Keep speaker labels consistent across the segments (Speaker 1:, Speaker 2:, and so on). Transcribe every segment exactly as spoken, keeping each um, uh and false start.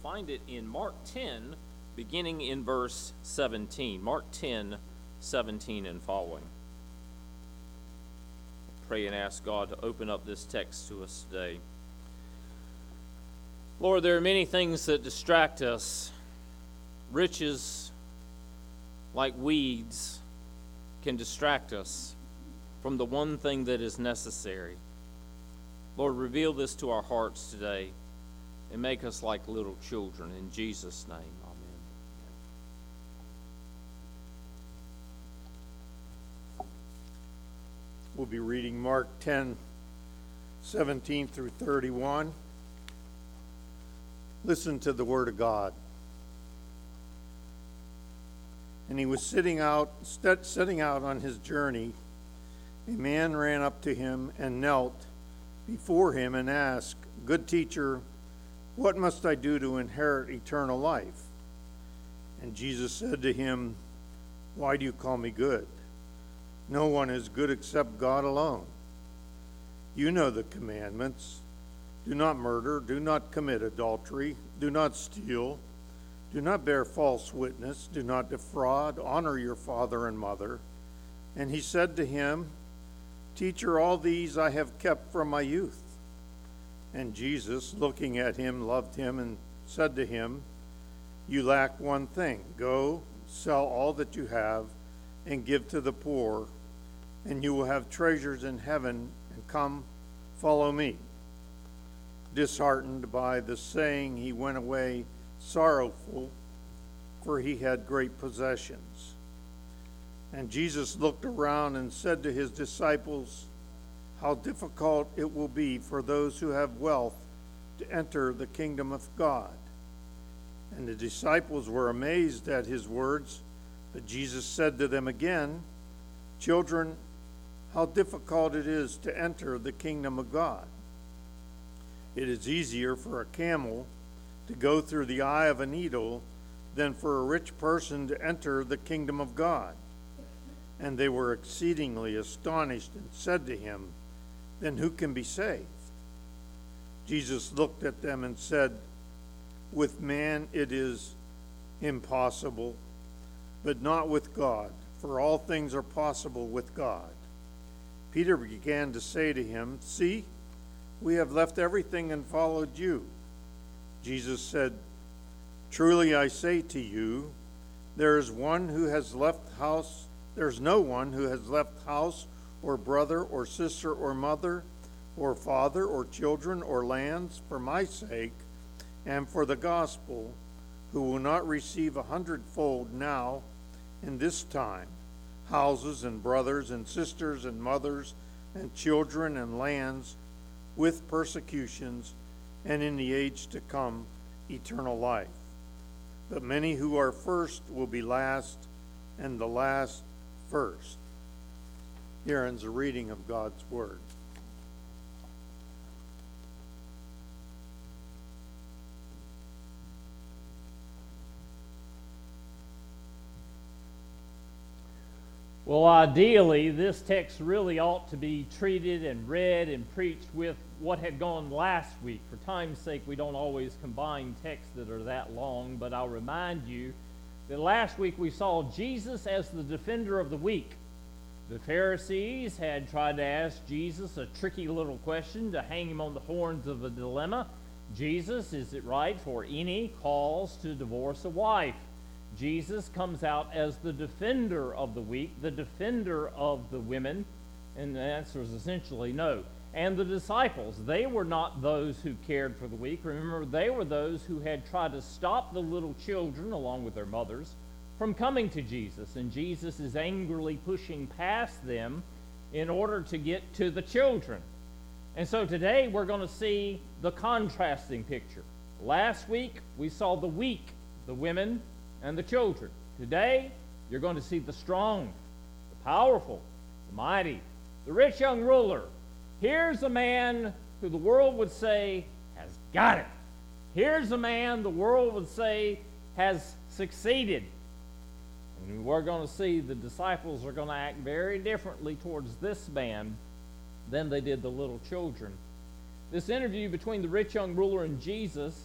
Speaker 1: find it in Mark ten, beginning in verse seventeen. Mark ten, seventeen and following. Pray and ask God to open up this text to us today. Lord, there are many things that distract us. Riches, like weeds, can distract us from the one thing that is necessary. Lord, reveal this to our hearts today and make us like little children. In Jesus' name, amen.
Speaker 2: We'll be reading Mark ten, seventeen through thirty-one. Listen to the word of God. And he was sitting out, setting out on his journey. A man ran up to him and knelt before him and asked, "Good teacher, what must I do to inherit eternal life?" And Jesus said to him, "Why do you call me good? No one is good except God alone. You know the commandments. Do not murder, do not commit adultery, do not steal, do not bear false witness, do not defraud, honor your father and mother." And he said to him, "Teacher, all these I have kept from my youth." And Jesus, looking at him, loved him and said to him, "You lack one thing. Go, sell all that you have and give to the poor, and you will have treasures in heaven, and come, follow me." Disheartened by the saying, he went away sorrowful, for he had great possessions. And Jesus looked around and said to his disciples, "How difficult it will be for those who have wealth to enter the kingdom of God." And the disciples were amazed at his words, but Jesus said to them again, "Children, how difficult it is to enter the kingdom of God. It is easier for a camel to go through the eye of a needle than for a rich person to enter the kingdom of God." And they were exceedingly astonished and said to him, "Then who can be saved?" Jesus looked at them and said, "With man it is impossible, but not with God, for all things are possible with God." Peter began to say to him, "See, we have left everything and followed you." Jesus said, "Truly I say to you, there is one who has left house, there's no one who has left house or brother or sister or mother or father or children or lands for my sake and for the gospel, who will not receive a hundredfold now in this time, houses and brothers and sisters and mothers and children and lands, with persecutions, and in the age to come, eternal life. But many who are first will be last, and the last first." Here ends a reading of God's word.
Speaker 3: Well, ideally, this text really ought to be treated and read and preached with what had gone last week. For time's sake, we don't always combine texts that are that long, but I'll remind you that last week we saw Jesus as the defender of the weak. The Pharisees had tried to ask Jesus a tricky little question to hang him on the horns of a dilemma. Jesus, is it right for any cause to divorce a wife? Jesus comes out as the defender of the weak, the defender of the women, and the answer is essentially no. And the disciples, they were not those who cared for the weak. Remember, they were those who had tried to stop the little children, along with their mothers, from coming to Jesus. And Jesus is angrily pushing past them in order to get to the children. And so today we're going to see the contrasting picture. Last week we saw the weak, the women, and the children. Today, you're going to see the strong, the powerful, the mighty, the rich young ruler. Here's a man who the world would say has got it. Here's a man the world would say has succeeded. And we're going to see the disciples are going to act very differently towards this man than they did the little children. This interview between the rich young ruler and Jesus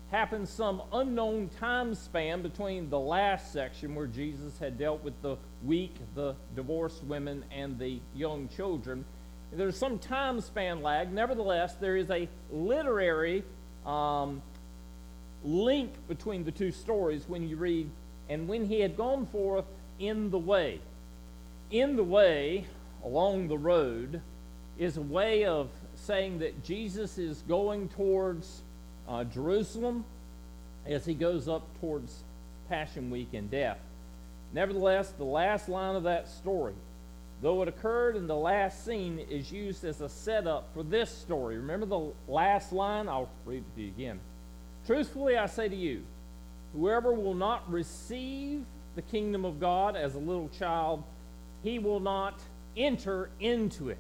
Speaker 3: happened some unknown time span between the last section where Jesus had dealt with the weak, the divorced women, and the young children. There's some time span lag. Nevertheless, there is a literary um, link between the two stories when you read, and when he had gone forth in the way. In the way, along the road, is a way of saying that Jesus is going towards uh, Jerusalem as he goes up towards Passion Week and death. Nevertheless, the last line of that story, though it occurred in the last scene, is used as a setup for this story. Remember the last line? I'll read it to you again. Truthfully, I say to you, whoever will not receive the kingdom of God as a little child, he will not enter into it.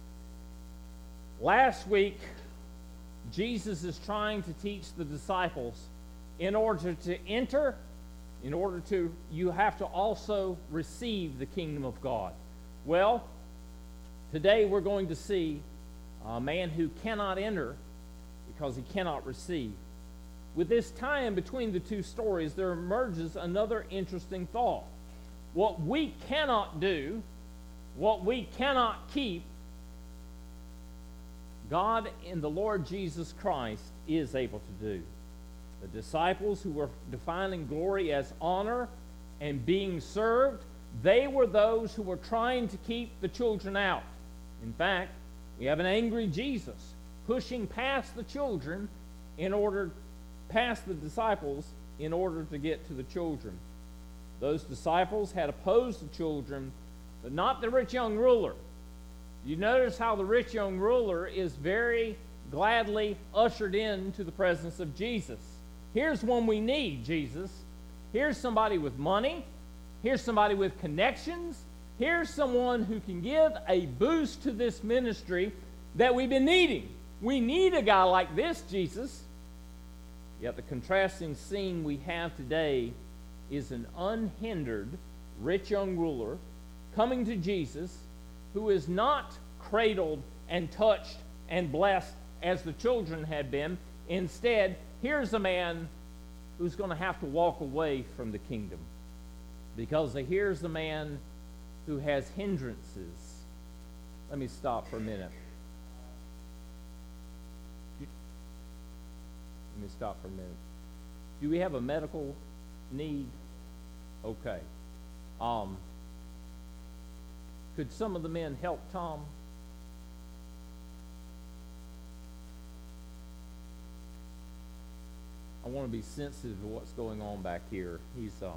Speaker 3: Last week, Jesus is trying to teach the disciples, in order to enter, in order to, you have to also receive the kingdom of God. Well, today we're going to see a man who cannot enter because he cannot receive. With this tie-in between the two stories, there emerges another interesting thought. What we cannot do, what we cannot keep, God in the Lord Jesus Christ is able to do. The disciples who were defining glory as honor and being served, they were those who were trying to keep the children out. In fact, we have an angry Jesus pushing past the children in order, past the disciples in order to get to the children. Those disciples had opposed the children, but not the rich young ruler. You notice how the rich young ruler is very gladly ushered into the presence of Jesus. Here's one we need, Jesus. Here's somebody with money. Here's somebody with connections. Here's someone who can give a boost to this ministry that we've been needing. We need a guy like this, Jesus. Yet the contrasting scene we have today is an unhindered rich young ruler coming to Jesus, who is not cradled and touched and blessed as the children had been. Instead, here's a man who's going to have to walk away from the kingdom, because here's a man who has hindrances. Let me stop for a minute. Let me stop for a minute. Do we have a medical need? Okay. Um, could some of the men help Tom? I want to be sensitive to what's going on back here. He's um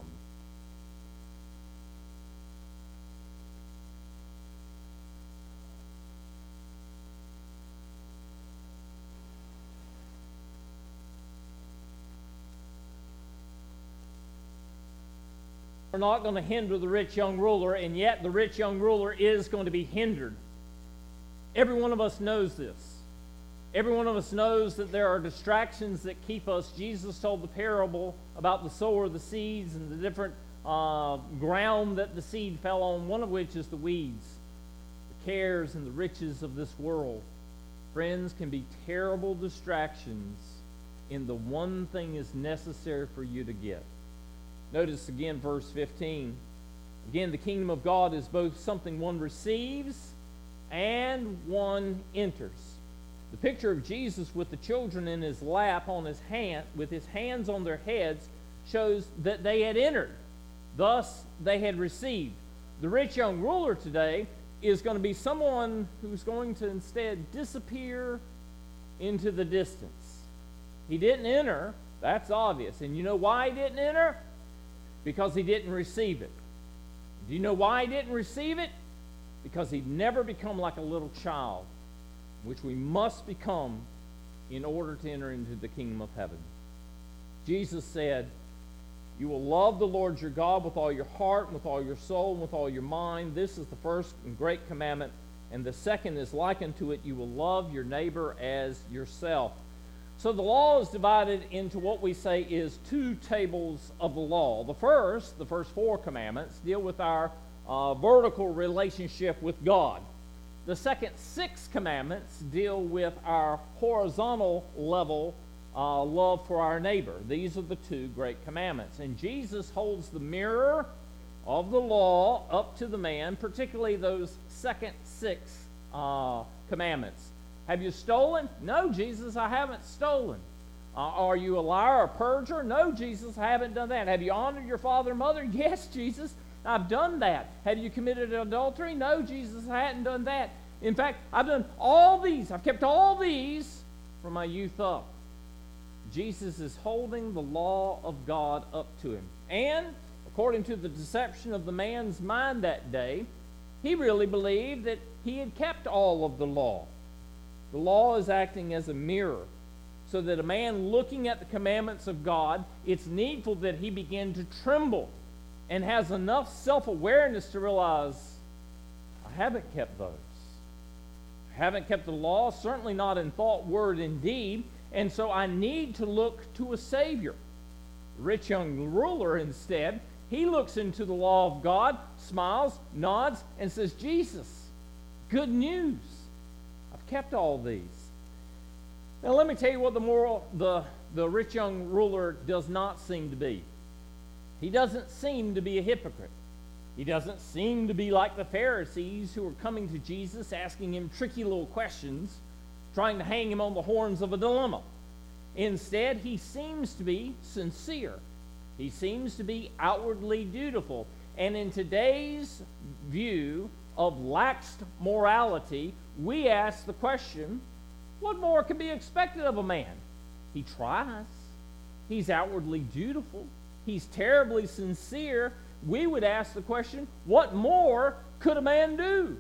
Speaker 3: We're not going to hinder the rich young ruler, and yet the rich young ruler is going to be hindered. Every one of us knows this. Every one of us knows that there are distractions that keep us. Jesus told the parable about the sower of the seeds and the different uh, ground that the seed fell on, one of which is the weeds. The cares and the riches of this world, friends, can be terrible distractions in the one thing is necessary for you to get. Notice again verse fifteen. Again, the kingdom of God is both something one receives and one enters. The picture of Jesus with the children in his lap on his hand, with his hands on their heads, shows that they had entered. Thus, they had received. The rich young ruler today is going to be someone who's going to instead disappear into the distance. He didn't enter. That's obvious. And you know why he didn't enter? Because he didn't receive it. Do you know why he didn't receive it? Because he'd never become like a little child, which we must become in order to enter into the kingdom of heaven. Jesus said, you will love the Lord your God with all your heart, and with all your soul, and with all your mind. This is the first and great commandment. And the second is likened to it. You will love your neighbor as yourself. So the law is divided into what we say is two tables of the law. The first, the first four commandments, deal with our uh, vertical relationship with God. The second six commandments deal with our horizontal level uh, love for our neighbor. These are the two great commandments. And Jesus holds the mirror of the law up to the man, particularly those second six uh, commandments. Have you stolen? No, Jesus, I haven't stolen. Uh, are you a liar or perjurer? No, Jesus, I haven't done that. Have you honored your father and mother? Yes, Jesus, I've done that. Have you committed adultery? No, Jesus, I hadn't done that. In fact, I've done all these. I've kept all these from my youth up. Jesus is holding the law of God up to him. And according to the deception of the man's mind that day, he really believed that he had kept all of the law. The law is acting as a mirror, so that a man looking at the commandments of God, it's needful that he begin to tremble and has enough self-awareness to realize, I haven't kept those. I haven't kept the law, certainly not in thought, word, and deed, and so I need to look to a Savior. The rich young ruler, instead, he looks into the law of God, smiles, nods, and says, Jesus, good news. I've kept all these. Now let me tell you what the moral, the, the rich young ruler does not seem to be. He doesn't seem to be a hypocrite. He doesn't seem to be like the Pharisees who were coming to Jesus asking him tricky little questions, trying to hang him on the horns of a dilemma. Instead, he seems to be sincere. He seems to be outwardly dutiful. And in today's view of lax morality, we ask the question, what more can be expected of a man? He tries. He's outwardly dutiful. He's terribly sincere. We would ask the question, what more could a man do?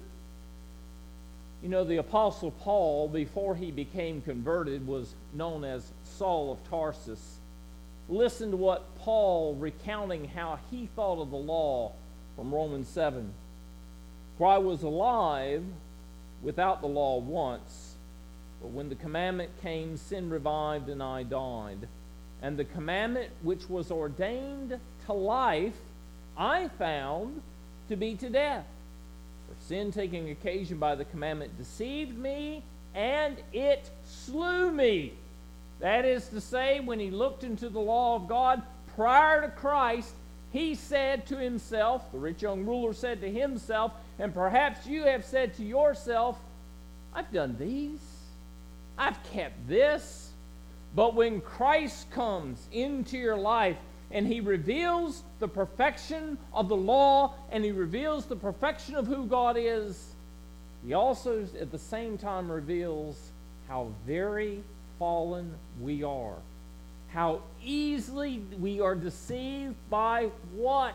Speaker 3: You know, the Apostle Paul, before he became converted, was known as Saul of Tarsus. Listen to what Paul, recounting how he thought of the law from Romans seven. For I was alive without the law once, but when the commandment came, sin revived and I died. And the commandment which was ordained to life, I found to be to death. For sin, taking occasion by the commandment, deceived me, and it slew me. That is to say, when he looked into the law of God prior to Christ, he said to himself, the rich young ruler said to himself, and perhaps you have said to yourself, I've done these. I've kept this. But when Christ comes into your life and he reveals the perfection of the law and he reveals the perfection of who God is, he also at the same time reveals how very fallen we are. How easily we are deceived by what?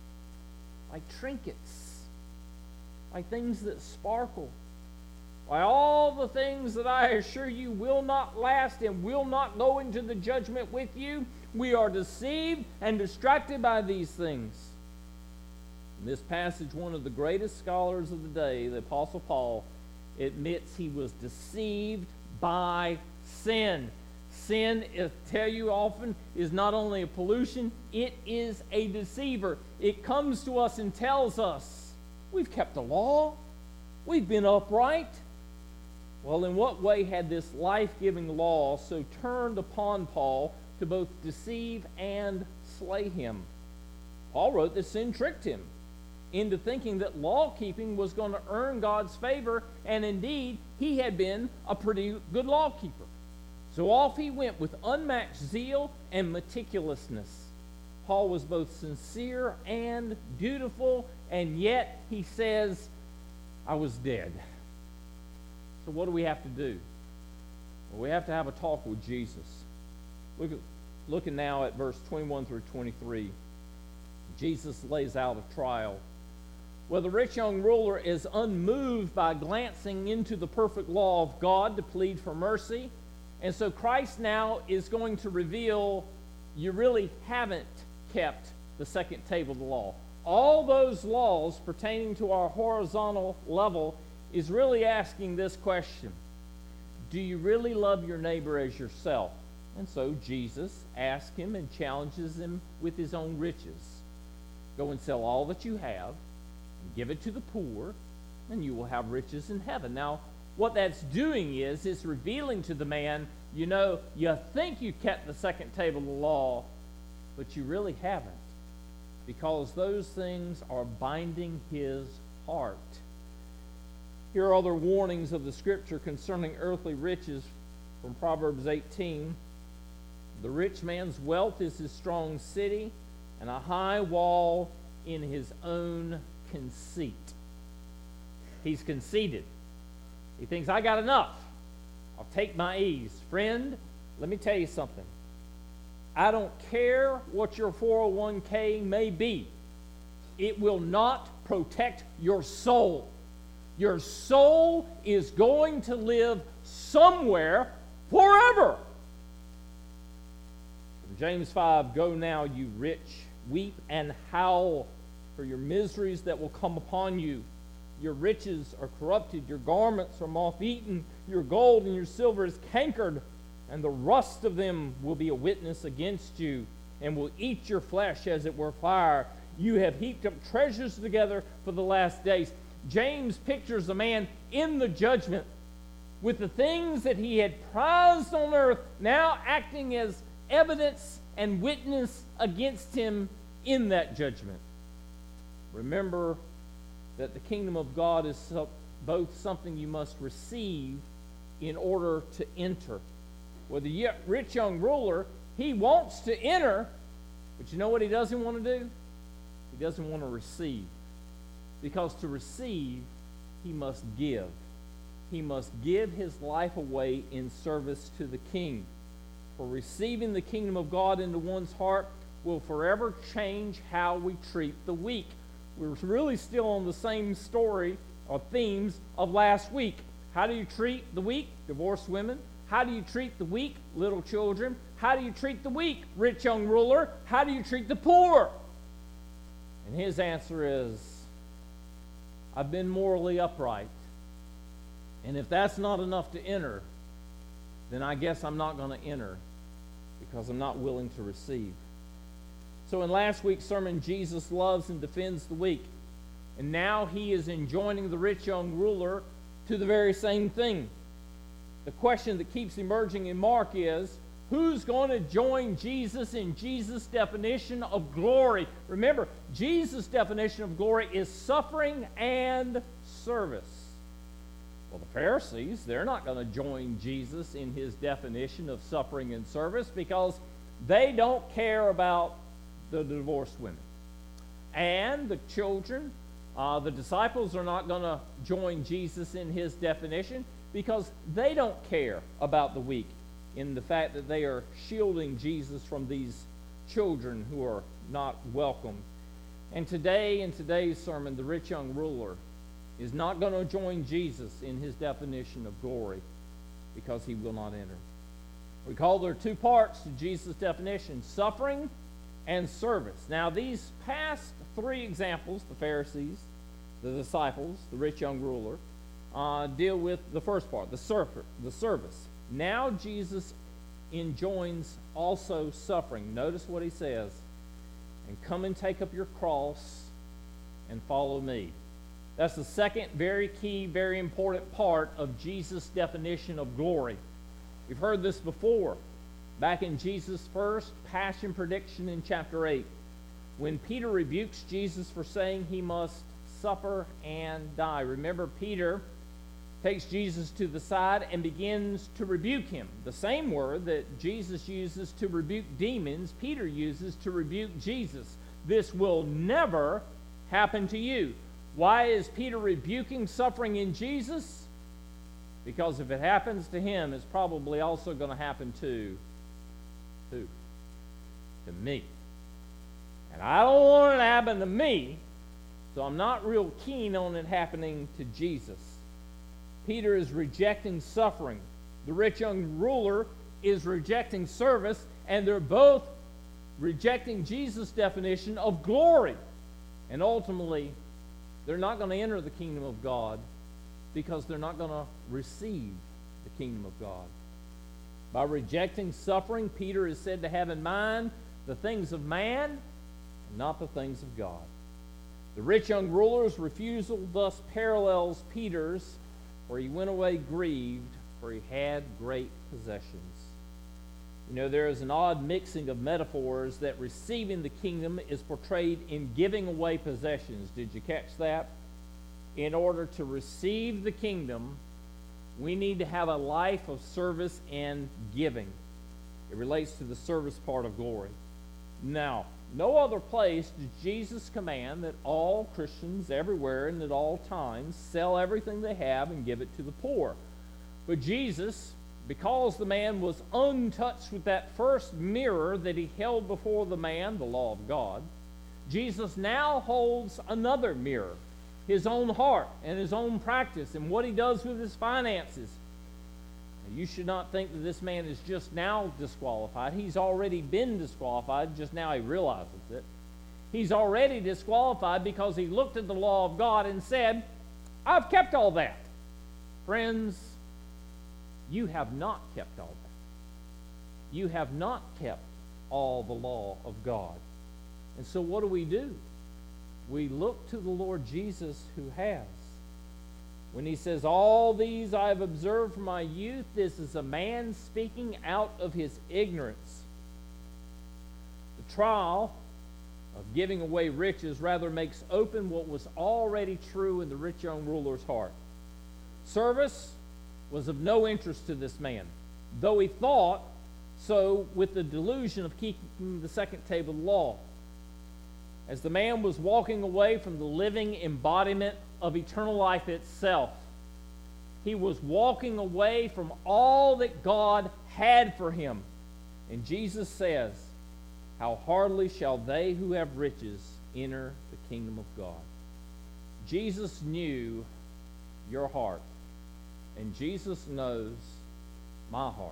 Speaker 3: By trinkets. By things that sparkle. By all the things that I assure you will not last and will not go into the judgment with you. We are deceived and distracted by these things. In this passage, one of the greatest scholars of the day, the Apostle Paul, admits he was deceived by sin. Sin, I tell you often, is not only a pollution, it is a deceiver. It comes to us and tells us, we've kept the law, we've been upright. Well, in what way had this life-giving law so turned upon Paul to both deceive and slay him? Paul wrote that sin tricked him into thinking that law-keeping was going to earn God's favor, and indeed, he had been a pretty good law-keeper. So off he went with unmatched zeal and meticulousness. Paul was both sincere and dutiful, and yet he says, I was dead. So what do we have to do? Well, we have to have a talk with Jesus. Look at, looking now at verse twenty-one through twenty-three. Jesus lays out a trial. Well, the rich young ruler is unmoved by glancing into the perfect law of God to plead for mercy. And so Christ now is going to reveal you really haven't kept the second table of the law. All those laws pertaining to our horizontal level is really asking this question. Do you really love your neighbor as yourself? And so Jesus asks him and challenges him with his own riches. Go and sell all that you have and give it to the poor, and you will have riches in heaven. Now, what that's doing is it's revealing to the man you know, you think you kept the second table of the law, but you really haven't, because those things are binding his heart. Here are other warnings of the Scripture concerning earthly riches from Proverbs eighteen. The rich man's wealth is his strong city, and a high wall in his own conceit. He's conceited. He thinks, I got enough. I'll take my ease. Friend, let me tell you something. I don't care what your four oh one k may be. It will not protect your soul. Your soul is going to live somewhere forever. From James five, go now, you rich, weep and howl for your miseries that will come upon you. Your riches are corrupted, your garments are moth-eaten, your gold and your silver is cankered, and the rust of them will be a witness against you, and will eat your flesh as it were fire. You have heaped up treasures together for the last days. James pictures a man in the judgment with the things that he had prized on earth now acting as evidence and witness against him in that judgment. Remember that the kingdom of God is so, both something you must receive in order to enter. Well, the rich young ruler, he wants to enter, but you know what he doesn't want to do? He doesn't want to receive. Because to receive, he must give. He must give his life away in service to the king. For receiving the kingdom of God into one's heart will forever change how we treat the weak. We're really still on the same story or themes of last week. How do you treat the weak? Divorced women. How do you treat the weak? Little children. How do you treat the weak? Rich young ruler. How do you treat the poor? And his answer is, I've been morally upright. And if that's not enough to enter, then I guess I'm not going to enter because I'm not willing to receive. So in last week's sermon, Jesus loves and defends the weak. And now he is enjoining the rich young ruler to the very same thing. The question that keeps emerging in Mark is, who's going to join Jesus in Jesus' definition of glory? Remember, Jesus' definition of glory is suffering and service. Well, the Pharisees, they're not going to join Jesus in his definition of suffering and service because they don't care about the divorced women. And the children, uh, the disciples are not going to join Jesus in his definition because they don't care about the weak, in the fact that they are shielding Jesus from these children who are not welcome. And today, in today's sermon, the rich young ruler is not going to join Jesus in his definition of glory because he will not enter. Recall there are two parts to Jesus' definition, suffering and service. Now, these past three examples, the Pharisees, the disciples, the rich young ruler, uh, deal with the first part, the, surfer, the service. Now Jesus enjoins also suffering. Notice what he says, and come and take up your cross and follow me. That's the second very key, very important part of Jesus' definition of glory. We've heard this before, back in Jesus' first passion prediction in chapter eight, when Peter rebukes Jesus for saying he must suffer and die. Remember, Peter takes Jesus to the side and begins to rebuke him. The same word that Jesus uses to rebuke demons, Peter uses to rebuke Jesus. This will never happen to you. Why is Peter rebuking suffering in Jesus? Because if it happens to him, it's probably also going to happen to who? To me. And I don't want it to happen to me, so I'm not real keen on it happening to Jesus. Peter is rejecting suffering. The rich young ruler is rejecting service, and they're both rejecting Jesus' definition of glory. And ultimately, they're not going to enter the kingdom of God because they're not going to receive the kingdom of God. By rejecting suffering, Peter is said to have in mind the things of man and not the things of God. The rich young ruler's refusal thus parallels Peter's, for he went away grieved, for he had great possessions. You know, there is an odd mixing of metaphors that receiving the kingdom is portrayed in giving away possessions. Did you catch that? In order to receive the kingdom, we need to have a life of service and giving. It relates to the service part of glory. Now, no other place does Jesus command that all Christians everywhere and at all times sell everything they have and give it to the poor. But Jesus, because the man was untouched with that first mirror that he held before the man, the law of God, Jesus now holds another mirror, his own heart and his own practice and what he does with his finances. Now, you should not think that this man is just now disqualified. He's already been disqualified, just now he realizes it. He's already disqualified because he looked at the law of God and said, I've kept all that. Friends, you have not kept all that. You have not kept all the law of God. And so what do we do? We look to the Lord Jesus who has. When he says, all these I have observed from my youth, this is a man speaking out of his ignorance. The trial of giving away riches rather makes open what was already true in the rich young ruler's heart. Service was of no interest to this man, though he thought so with the delusion of keeping the second table of the law. As the man was walking away from the living embodiment of eternal life itself, he was walking away from all that God had for him. And Jesus says, how hardly shall they who have riches enter the kingdom of God. Jesus knew your heart. And Jesus knows my heart.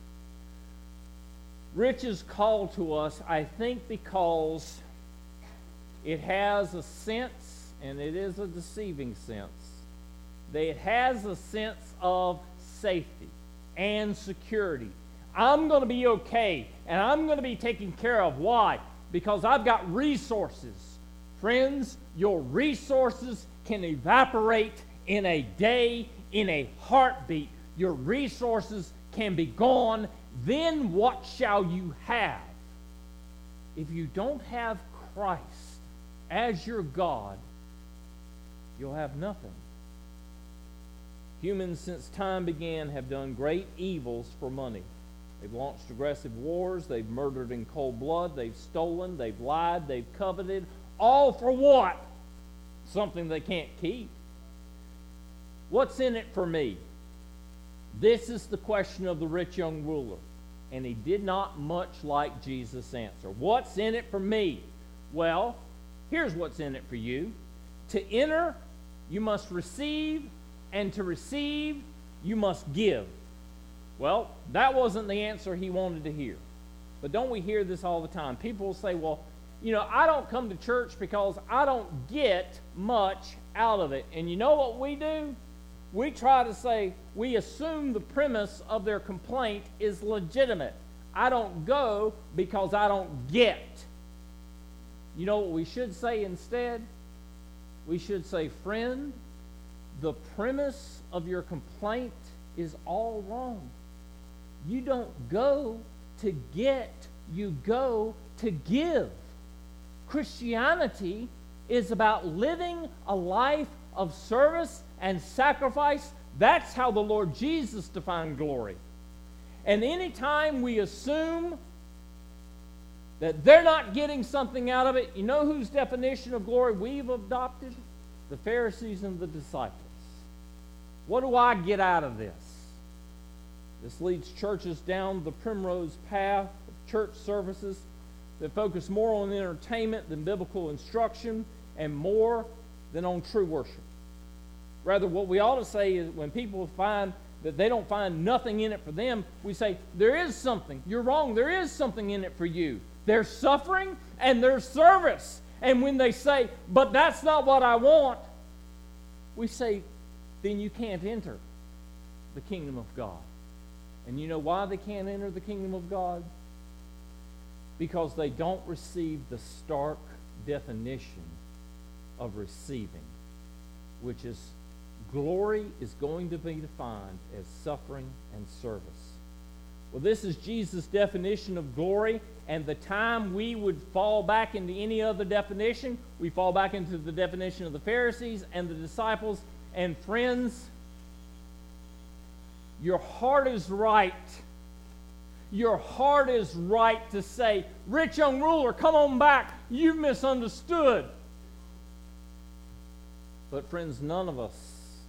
Speaker 3: Riches call to us, I think, because it has a sense, and it is a deceiving sense, that it has a sense of safety and security. I'm going to be okay, and I'm going to be taken care of. Why? Because I've got resources. Friends, your resources can evaporate in a day, in a heartbeat. Your resources can be gone. Then what shall you have? If you don't have Christ as your God, you'll have nothing. Humans since time began have done great evils for money. They've launched aggressive wars. They've murdered in cold blood. They've stolen. They've lied. They've coveted. All for what? Something they can't keep. What's in it for me? This is the question of the rich young ruler. And he did not much like Jesus' answer. What's in it for me? Well, here's what's in it for you. To enter, you must receive, and to receive, you must give. Well, that wasn't the answer he wanted to hear. But don't we hear this all the time? People will say, well, you know, I don't come to church because I don't get much out of it. And you know what we do? We try to say, we assume the premise of their complaint is legitimate. I don't go because I don't get. You know what we should say instead? We should say, friend, the premise of your complaint is all wrong. You don't go to get, you go to give. Christianity is about living a life of service and sacrifice. That's how the Lord Jesus defined glory. And anytime we assume that they're not getting something out of it, you know whose definition of glory we've adopted? The Pharisees and the disciples. What do I get out of this? This leads churches down the primrose path of church services that focus more on entertainment than biblical instruction and more than on true worship. Rather, what we ought to say is when people find that they don't find nothing in it for them, we say, there is something. You're wrong. There is something in it for you. There's suffering and there's service. And when they say, but that's not what I want, we say, then you can't enter the kingdom of God. And you know why they can't enter the kingdom of God? Because they don't receive the stark definition of receiving, which is glory is going to be defined as suffering and service. Well, this is Jesus' definition of glory, and the time we would fall back into any other definition, we fall back into the definition of the Pharisees and the disciples. And friends, your heart is right. Your heart is right to say, rich young ruler, come on back. You've misunderstood. But friends, none of us,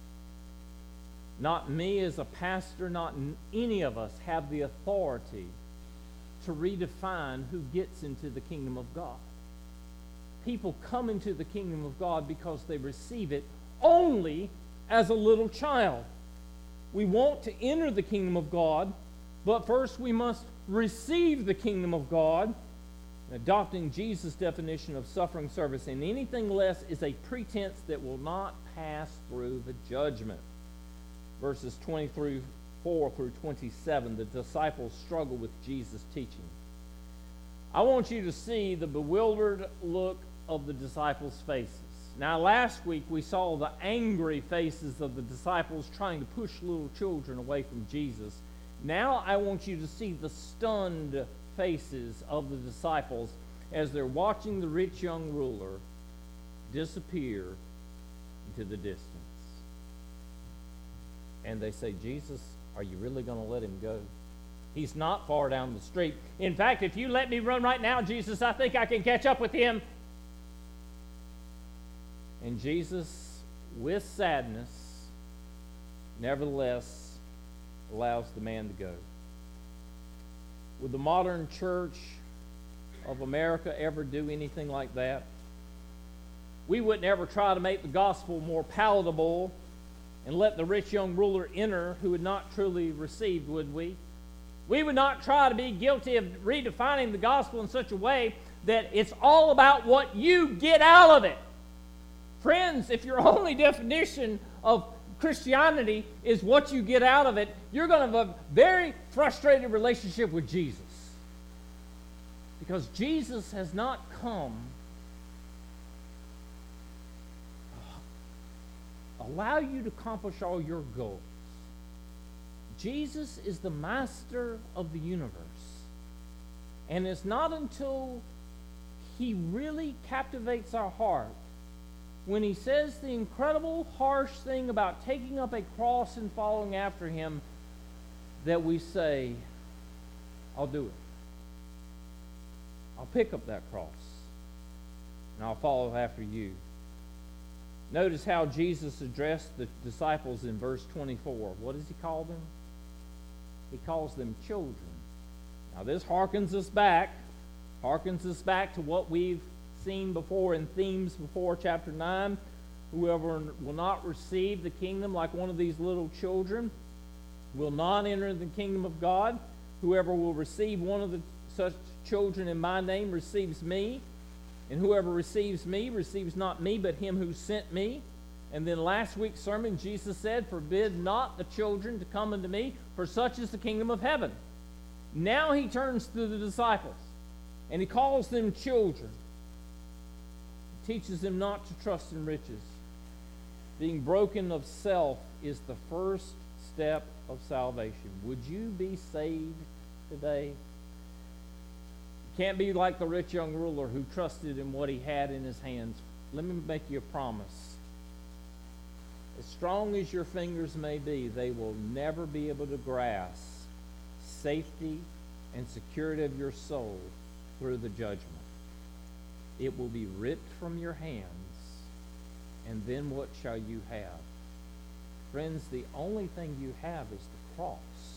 Speaker 3: not me as a pastor, not any of us, have the authority to redefine who gets into the kingdom of God. People come into the kingdom of God because they receive it only as a little child. We want to enter the kingdom of God, but first we must receive the kingdom of God. Adopting Jesus' definition of suffering service and anything less is a pretense that will not pass through the judgment. Verses twenty-four through twenty-seven, the disciples struggle with Jesus' teaching. I want you to see the bewildered look of the disciples' faces. Now, last week we saw the angry faces of the disciples trying to push little children away from Jesus. Now I want you to see the stunned faces of the disciples as they're watching the rich young ruler disappear into the distance. And they say, Jesus, are you really going to let him go? He's not far down the street. In fact, if you let me run right now, Jesus, I think I can catch up with him. And Jesus, with sadness, nevertheless allows the man to go. Would the modern church of America ever do anything like that? We wouldn't ever try to make the gospel more palatable and let the rich young ruler enter who had not truly received, would we? We would not try to be guilty of redefining the gospel in such a way that it's all about what you get out of it. Friends, if your only definition of Christianity is what you get out of it, you're going to have a very frustrated relationship with Jesus. Because Jesus has not come to allow you to accomplish all your goals. Jesus is the master of the universe. And it's not until he really captivates our heart, when he says the incredible, harsh thing about taking up a cross and following after him, that we say, I'll do it. I'll pick up that cross, and I'll follow after you. Notice how Jesus addressed the disciples in verse twenty-four. What does he call them? He calls them children. Now this harkens us back, harkens us back to what we've seen before in themes before chapter nine. Whoever will not receive the kingdom like one of these little children will not enter the kingdom of God. Whoever will receive one of the such children in my name receives me. And whoever receives me receives not me, but him who sent me. And then last week's sermon, Jesus said, forbid not the children to come unto me, for such is the kingdom of heaven. Now he turns to the disciples, and he calls them children. He teaches them not to trust in riches. Being broken of self is the first step of salvation. Would you be saved today? You can't be like the rich young ruler who trusted in what he had in his hands. Let me make you a promise. As strong as your fingers may be, they will never be able to grasp safety and security of your soul through the judgment. It will be ripped from your hands, and then what shall you have? Friends, the only thing you have is the cross.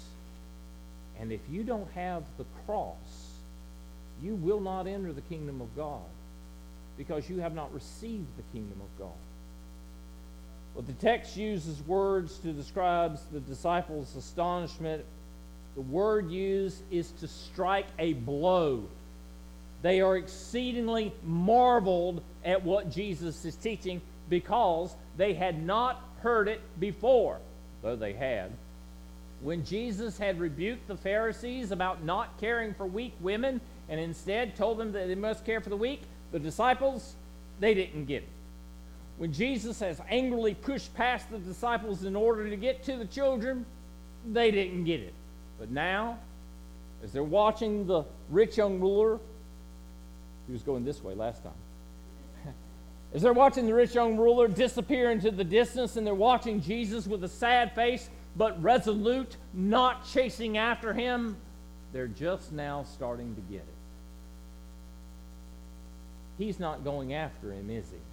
Speaker 3: And if you don't have the cross, you will not enter the kingdom of God, because you have not received the kingdom of God. Well, the text uses words to describe the disciples' astonishment. The word used is to strike a blow. They are exceedingly marveled at what Jesus is teaching because they had not heard it before, though they had. When Jesus had rebuked the Pharisees about not caring for weak women and instead told them that they must care for the weak, the disciples, they didn't get it. When Jesus has angrily pushed past the disciples in order to get to the children, they didn't get it. But now, As they're watching the rich young ruler, he was going this way last time. As they're watching the rich young ruler disappear into the distance, and they're watching Jesus with a sad face, but resolute, not chasing after him, they're just now starting to get it. He's not going after him, is he?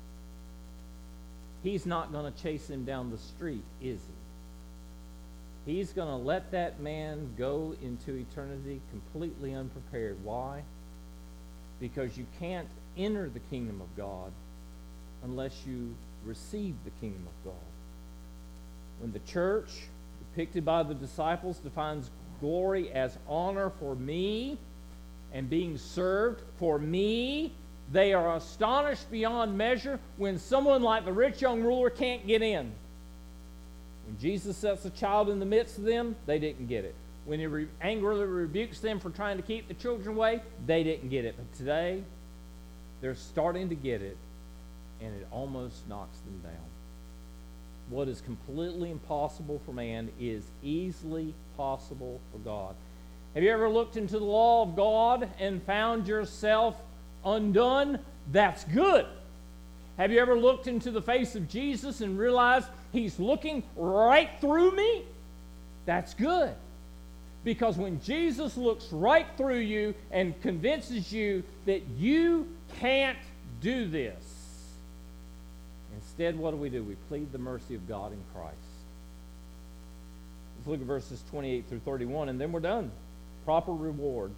Speaker 3: He's not going to chase him down the street, is he? He's going to let that man go into eternity completely unprepared. Why? Because you can't enter the kingdom of God unless you receive the kingdom of God. When the church, depicted by the disciples, defines glory as honor for me and being served for me, they are astonished beyond measure when someone like the rich young ruler can't get in. When Jesus sets a child in the midst of them, they didn't get it. When he re- angrily rebukes them for trying to keep the children away, they didn't get it. But today, they're starting to get it, and it almost knocks them down. What is completely impossible for man is easily possible for God. Have you ever looked into the law of God and found yourself undone? That's good. Have you ever looked into the face of Jesus and realized he's looking right through me? That's good. Because when Jesus looks right through you and convinces you that you can't do this, instead, what do we do? We plead the mercy of God in Christ. Let's look at verses twenty-eight through thirty-one, and then we're done. Proper rewards.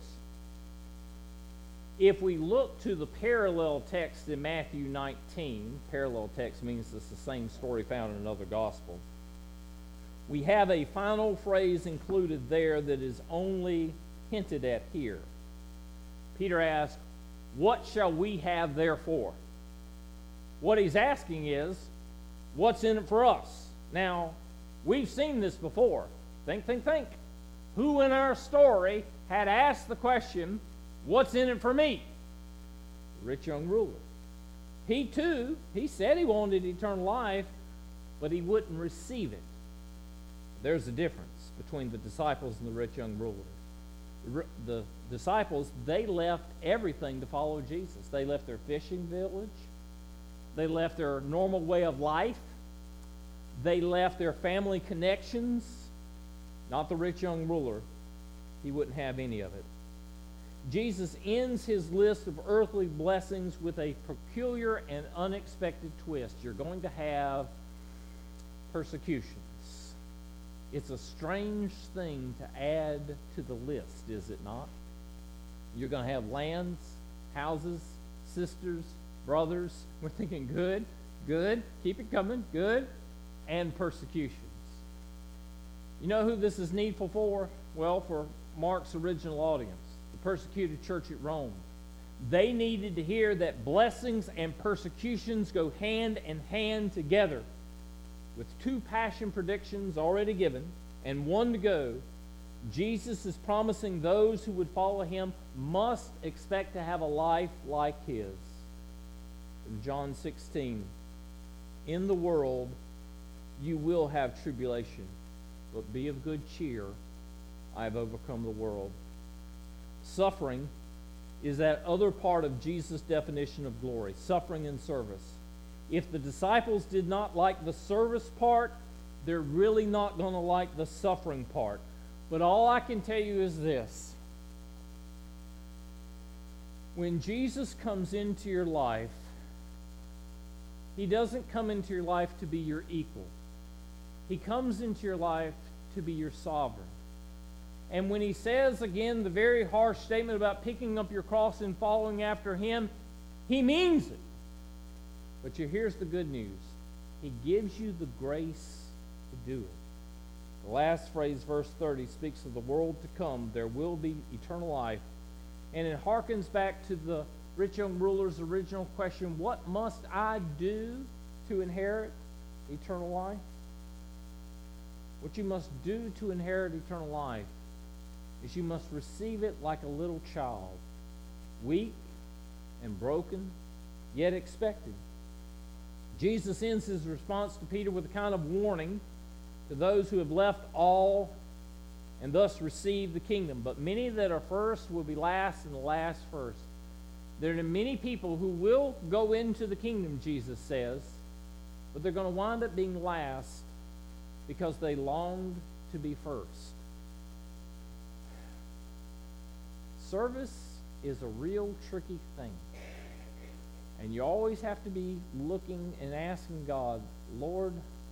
Speaker 3: If we look to the parallel text in Matthew nineteen, parallel text means it's the same story found in another gospel. We have a final phrase included there that is only hinted at here. Peter asked, "What shall we have therefore?" What he's asking is, what's in it for us? Now, we've seen this before. Think, think, think. Who in our story had asked the question, what's in it for me? The rich young ruler. He too, he said he wanted eternal life, but he wouldn't receive it. There's a difference between the disciples and the rich young ruler. The, the disciples, they left everything to follow Jesus. They left their fishing village. They left their normal way of life. They left their family connections. Not the rich young ruler. He wouldn't have any of it. Jesus ends his list of earthly blessings with a peculiar and unexpected twist. You're going to have persecutions. It's a strange thing to add to the list, is it not? You're going to have lands, houses, sisters, brothers. We're thinking good, good, keep it coming, good, and persecutions. You know who this is needful for? Well, for Mark's original audience, the persecuted church at Rome. They needed to hear that blessings and persecutions go hand in hand together. With two passion predictions already given and one to go, Jesus is promising those who would follow him must expect to have a life like his. In John sixteen, in the world you will have tribulation, but be of good cheer, I have overcome the world. Suffering is that other part of Jesus' definition of glory, suffering and service. If the disciples did not like the service part, they're really not going to like the suffering part. But all I can tell you is this. When Jesus comes into your life, he doesn't come into your life to be your equal. He comes into your life to be your sovereign. And when he says, again, the very harsh statement about picking up your cross and following after him, he means it. But you, here's the good news. He gives you the grace to do it. The last phrase, verse thirty, speaks of the world to come. There will be eternal life. And it harkens back to the rich young ruler's original question, what must I do to inherit eternal life? What you must do to inherit eternal life is you must receive it like a little child, weak and broken, yet expecting. Jesus ends his response to Peter with a kind of warning to those who have left all and thus receive the kingdom. But many that are first will be last, and the last first. There are many people who will go into the kingdom, Jesus says, but they're going to wind up being last because they longed to be first. Service is a real tricky thing. And you always have to be looking and asking God, Lord,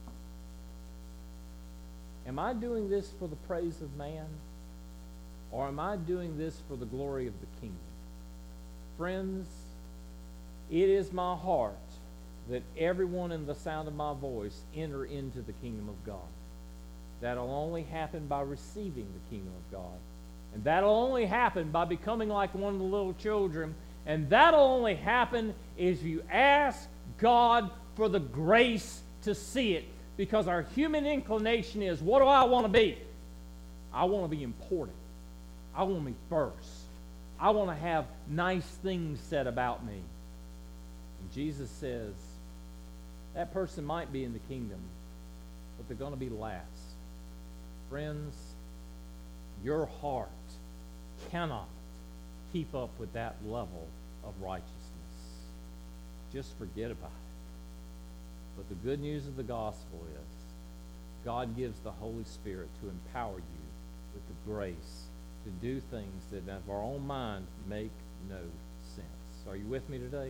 Speaker 3: am I doing this for the praise of man? Or am I doing this for the glory of the kingdom? Friends, it is my heart that everyone in the sound of my voice enter into the kingdom of God. That'll only happen by receiving the kingdom of God. And that'll only happen by becoming like one of the little children. And that'll only happen if you ask God for the grace to see it. Because our human inclination is, what do I want to be? I want to be important. I want to be first. I want to have nice things said about me. And Jesus says, that person might be in the kingdom, but they're going to be last. Friends, your heart cannot keep up with that level of righteousness. Just forget about it. But the good news of the gospel is God gives the Holy Spirit to empower you with the grace to do things that of our own mind make no sense. Are you with me today?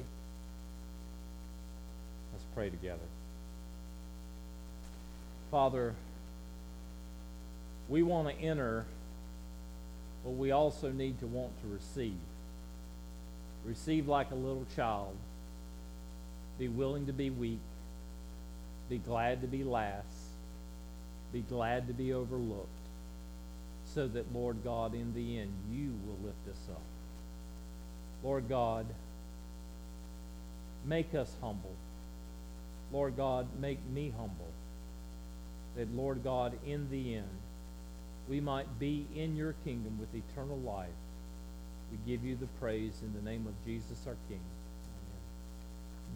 Speaker 3: Let's pray together. Father, we want to enter, but we also need to want to receive. Receive like a little child. Be willing to be weak. Be glad to be last. Be glad to be overlooked. So that, Lord God, in the end, you will lift us up. Lord God, make us humble. Lord God, make me humble. That, Lord God, in the end, we might be in your kingdom with eternal life. We give you the praise in the name of Jesus our King.